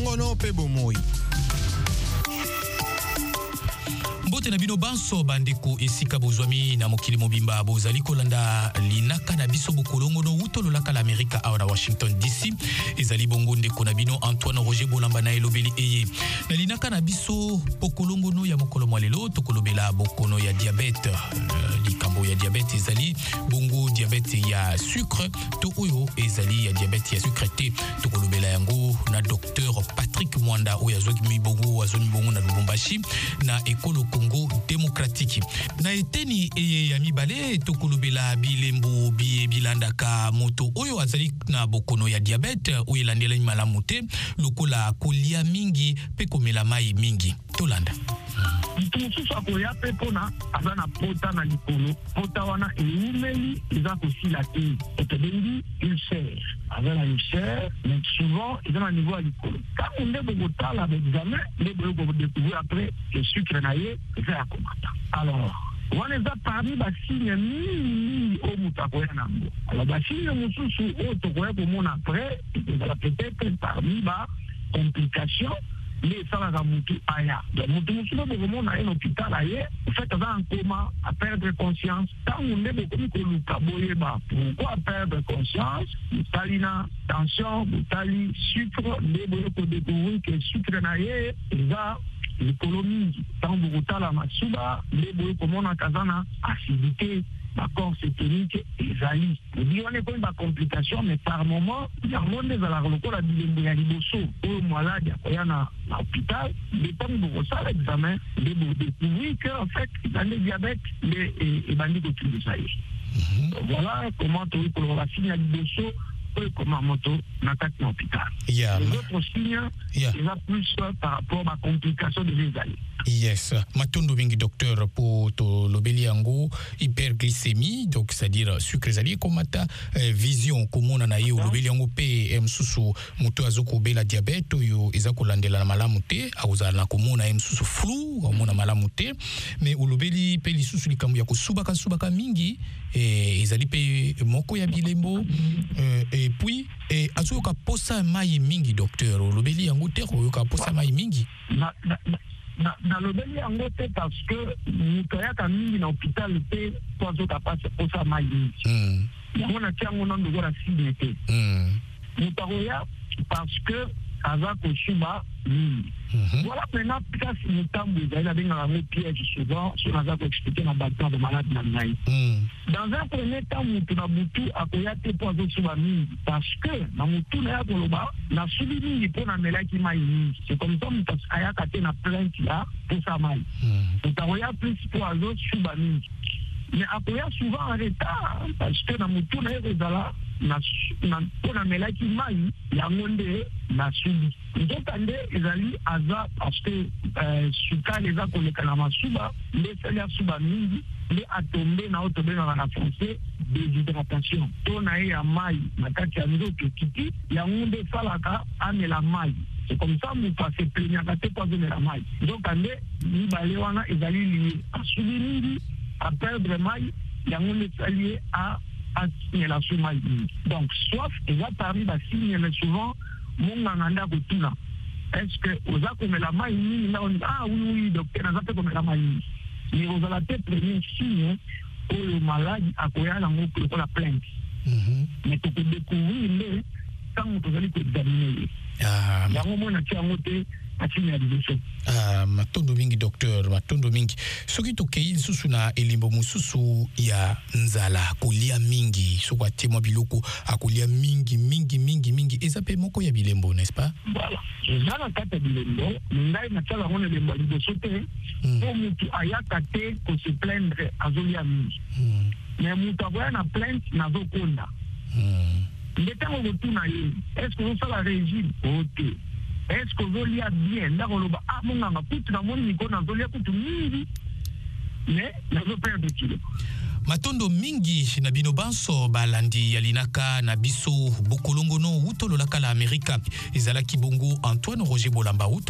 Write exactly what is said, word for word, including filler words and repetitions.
Bongono pe bomoi. Mbote na bino banso bandeko esika bozwami na mokili mobimba bozali kolanda linaka na biso bokolongo no utolo laka la Amerika awa na Washington D C ezali bongo ndeko na bino Antoine Roger Bolamba na elobeli eye na linaka na biso bokolongo no ya mokolo mwalelo tokolobela bokono ya diabete uh, likambo ya diabete ezali bongo diabete ya sucre to oyo ezali ya diabete ya sucre te tokolobela yango na docteur Patrick Mwanda oyo azwaki mibongo azoni bongo na Lubumbashi na ekolo Congo démocratique. Na eteni eye ya mibale tokolobela bilembo biye bilandaka moto oyo azali na bokono ya diabete oyo landela malamu te lokola kolia mingi pe komela mai mingi. Tolanda. Mususu akoya pe pona aza na pota na likolo pota wana eumeli eza kosila te etebengi ulcère aza na ulcère mais souvent eza na niveau ya likolo quand nde bokotala baexamen nde bokodécouvrir après le sucre na ye eza ya komata alors wana eza parmi basigne mingi oyo moto akoya nango alors basigne mosusu oyo tokoya komona après ezala peut-être parmi ba complication les salariés mutu aya mutu mutu no bomo na un hôpital aye en fait ça en coma à perdre conscience tant on ne beaucoup ko luka boyeba pourquoi perdre conscience salina tension butali sucre les boyo ko découvrir que sucre na ye za l'économie tant bukutala masuba les boyo ko mona kazana acidité d'accord c'est technique ezali dit on est pas une complication mais par moment il y a monde dans la lokola bilembo ya liboso ou malade ya na l'hôpital les temps de ça l'examen de découvrir que en fait dans le diabète les et bandi ko tout ça voilà comment tu peux la signe liboso comment moto na tête l'hôpital yeah. Les autres signes yeah. il y a plus par rapport à complication de les aller. Yes, matondo mingi docteur pour to lobeli yango hyperglycémie donc c'est-à-dire sucre zali komata eh, vision komona na yo lobeli yango pe msusu muto azoko bela diabete yo ezako landela na malamu te auzala na komona msusu flou komona malamu te mais olobeli pe lisusu likambo ya kosubaka subaka mingi eh, ezali pe moko ya bilembo eh, et puis eh, azoyoka posa mai mingi docteur olobeli yango te koyoka posa mai mingi na, na, na. Na, na lobeli yango te parce que mutoyaka mingi na hôpital te po azoka pase posa mai mingi yango na tia yango nando gola signe te muto akoya parce que aza kosuba mingi voilà maintenant place mutambo ezali abengaka yango piège souvent so naza koexplike na bato ya bamalade na ngai dans un premier temps mutu na butu akoya te po azosuba mingi parce que na mutu na ya koloba nasubi mingi mpo namelaki mai mingi c'est comme ça mutu ayaka te na plainte ya posa mai mutu akoya plus po azosuba mingi mais akoya souvent en retard parce que na mutu na ye kozala mpo namelaki mai yango nde nasubi nzokande ezali aza parce que sukali eza koleka na masuba nde esali asuba mingi nde atombe na oyo tobengaka na français déshydratation to na ye ya mai na kati ya nzoto ekiti yango nde esalaka amela mai c'est comme ça moto asepleniaka te po azomela mai nzokande mibale wana ezali lie asubi mingi aperdre mai yango nde esali ye a la soumai. Donc, soif, il va parmi les signes, mais souvent, mon ganganda kotuna. Est-ce que aux a comme la maïni, là on dit ah oui oui docteur, on a fait comme la maïni. Mais aux a la tête premier signe où le malade a quoi la mot pour la plainte. Mais tu peux découvrir les quand on va les examiner. Ah. Il y a un moment où tu as monté. Ah, matondo mingi docteur matondo mingi soki tokei susu na elimbo mususu ya nzala kolia mingi soko atemwa biloko akolia mingi mingi mingi mingi ezape moko ya bilembo n'est-ce pas voilà ezala kata bilembo ngai na tsala ngone lembo liboso te po mutu ayaka te ko se plaindre azolia mingi mais mutu akoya na plainte nazokonda ndetango kotuna ye est-ce que osala régime ote est-ce que vous liez bien là on va ah mon gars tout dans mon micro dans le tout mingi mais la perdre de kilo matondo mingi na bino banso balandi yalinaka na biso bokolongo no utolo la kala Amerika ezalaki bongo Antoine Roger Bolamba